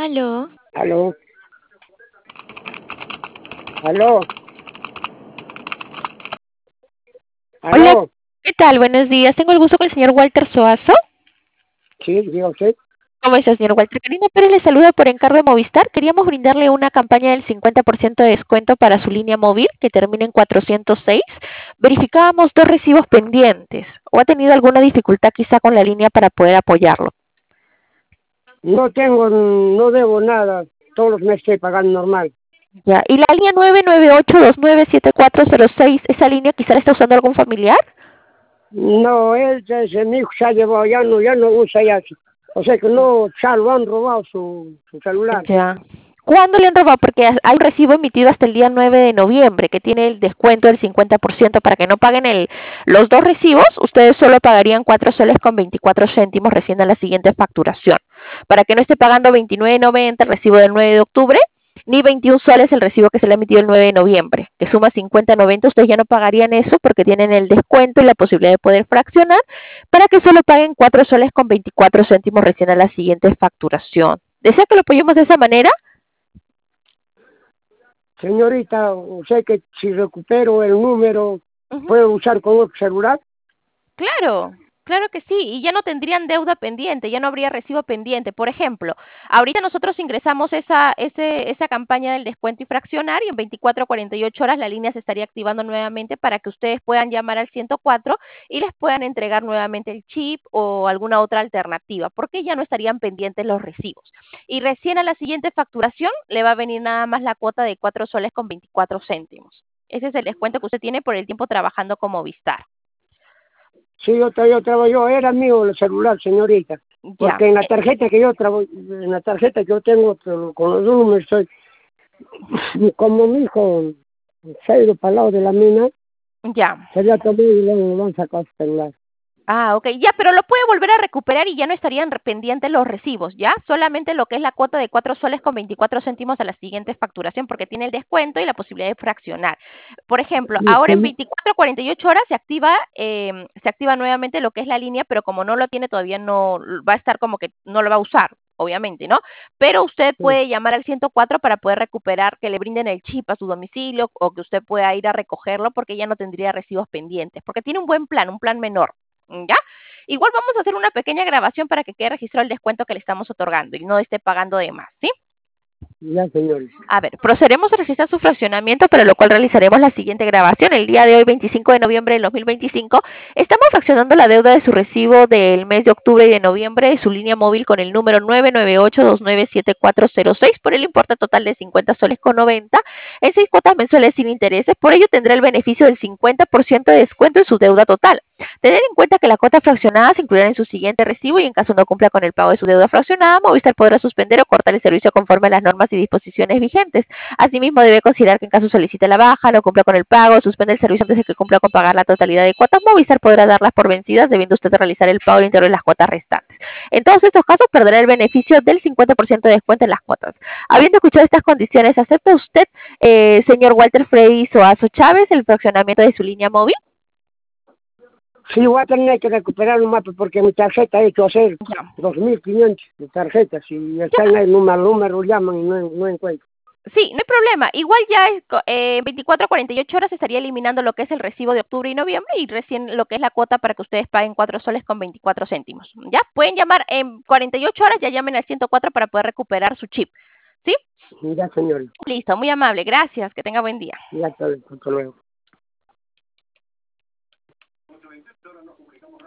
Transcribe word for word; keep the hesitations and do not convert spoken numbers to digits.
Aló. Aló, aló, Hola, aló. ¿qué tal? Buenos días. Tengo el gusto con el señor Walter Soazo. Sí, diga usted. ¿Cómo está, señor Walter? Karina Pérez le saluda por encargo de Movistar. Queríamos brindarle una campaña del cincuenta por ciento de descuento para su línea móvil que termina en cuatrocientos seis. Verificábamos dos recibos pendientes. ¿O ha tenido alguna dificultad quizá con la línea para poder apoyarlo? No tengo, no debo nada. Todos los meses estoy pagando normal. Ya. ¿Y la línea nueve nueve ocho dos nueve siete cuatro cero seis, esa línea quizá la está usando algún familiar? No, él, ese, mi hijo se ha llevado, ya no, ya no usa ya. O sea que no, ya lo han robado su, su celular. Ya. ¿Cuándo le han robado? Porque hay un recibo emitido hasta el día nueve de noviembre que tiene el descuento del cincuenta por ciento para que no paguen el, los dos recibos. Ustedes solo pagarían cuatro soles con veinticuatro céntimos recién a la siguiente facturación. Para que no esté pagando veintinueve noventa el recibo del nueve de octubre, ni veintiún soles el recibo que se le ha emitido el nueve de noviembre, que suma cincuenta noventa. Ustedes ya no pagarían eso porque tienen el descuento y la posibilidad de poder fraccionar, para que solo paguen cuatro soles con veinticuatro céntimos recién a la siguiente facturación. ¿Desea que lo apoyemos de esa manera? Señorita, sé que si recupero el número, Ujú. ¿puedo usar con otro celular? Claro, claro que sí, y ya no tendrían deuda pendiente, ya no habría recibo pendiente. Por ejemplo, ahorita nosotros ingresamos esa, ese, esa campaña del descuento y fraccionar y en veinticuatro a cuarenta y ocho horas la línea se estaría activando nuevamente para que ustedes puedan llamar al ciento cuatro y les puedan entregar nuevamente el chip o alguna otra alternativa, porque ya no estarían pendientes los recibos. Y recién a la siguiente facturación le va a venir nada más la cuota de cuatro soles con veinticuatro céntimos. Ese es el descuento que usted tiene por el tiempo trabajando con Movistar. Sí, yo, tra- yo trabajo, yo era mío el celular, señorita. Ya. Porque en la tarjeta que yo trabajo, en la tarjeta que yo tengo pero con los números, estoy, como mi hijo se ha ido para el lado de la mina, Ya. se había tomado y luego lo han sacado su celular. Ah, ok. Ya, pero lo puede volver a recuperar y ya no estarían re- pendientes los recibos, ¿ya? Solamente lo que es la cuota de cuatro soles con veinticuatro céntimos a la siguiente facturación, porque tiene el descuento y la posibilidad de fraccionar. Por ejemplo, Y ahora en como- veinticuatro a cuarenta y ocho horas se activa, eh, se activa nuevamente lo que es la línea, pero como no lo tiene todavía, no va a estar como que no lo va a usar, obviamente, ¿no? Pero usted sí, puede llamar al ciento cuatro para poder recuperar, que le brinden el chip a su domicilio o que usted pueda ir a recogerlo porque ya no tendría recibos pendientes, porque tiene un buen plan, un plan menor. ¿Ya? Igual vamos a hacer una pequeña grabación para que quede registrado el descuento que le estamos otorgando y no esté pagando de más, ¿sí? ya, señor. A ver, procederemos a registrar su fraccionamiento, para lo cual realizaremos la siguiente grabación. El día de hoy, veinticinco de noviembre del dos mil veinticinco, estamos fraccionando la deuda de su recibo del mes de octubre y de noviembre de su línea móvil con el número nueve nueve ocho dos nueve siete cuatro cero seis por el importe total de cincuenta soles con noventa en seis cuotas mensuales sin intereses. Por ello tendrá el beneficio del cincuenta por ciento de descuento en su deuda total. Tener en cuenta que las cuotas fraccionadas se incluirán en su siguiente recibo y en caso no cumpla con el pago de su deuda fraccionada, Movistar podrá suspender o cortar el servicio conforme a las normas y disposiciones vigentes. Asimismo, debe considerar que en caso solicite la baja, no cumpla con el pago, suspende el servicio antes de que cumpla con pagar la totalidad de cuotas, Movistar podrá darlas por vencidas, debiendo usted realizar el pago íntegro de las cuotas restantes. En todos estos casos, perderá el beneficio del cincuenta por ciento de descuento en las cuotas. Habiendo escuchado estas condiciones, ¿acepta usted, eh, señor Walter Frey Soazo Chávez, el fraccionamiento de su línea móvil? Sí, voy a tener que recuperar un mapa porque mi tarjeta ha hecho hacer Ya. dos mil quinientos de tarjetas y Ya. están ahí, número, número, llaman y no, no encuentro. Sí, no hay problema. Igual ya es co- eh, en veinticuatro a cuarenta y ocho horas se estaría eliminando lo que es el recibo de octubre y noviembre y recién lo que es la cuota para que ustedes paguen cuatro soles con veinticuatro céntimos. ¿Ya? Pueden llamar en cuarenta y ocho horas, ya llamen al ciento cuatro para poder recuperar su chip. ¿Sí? Ya, señor. Listo, muy amable. Gracias. Que tenga buen día. Ya, hasta hasta luego.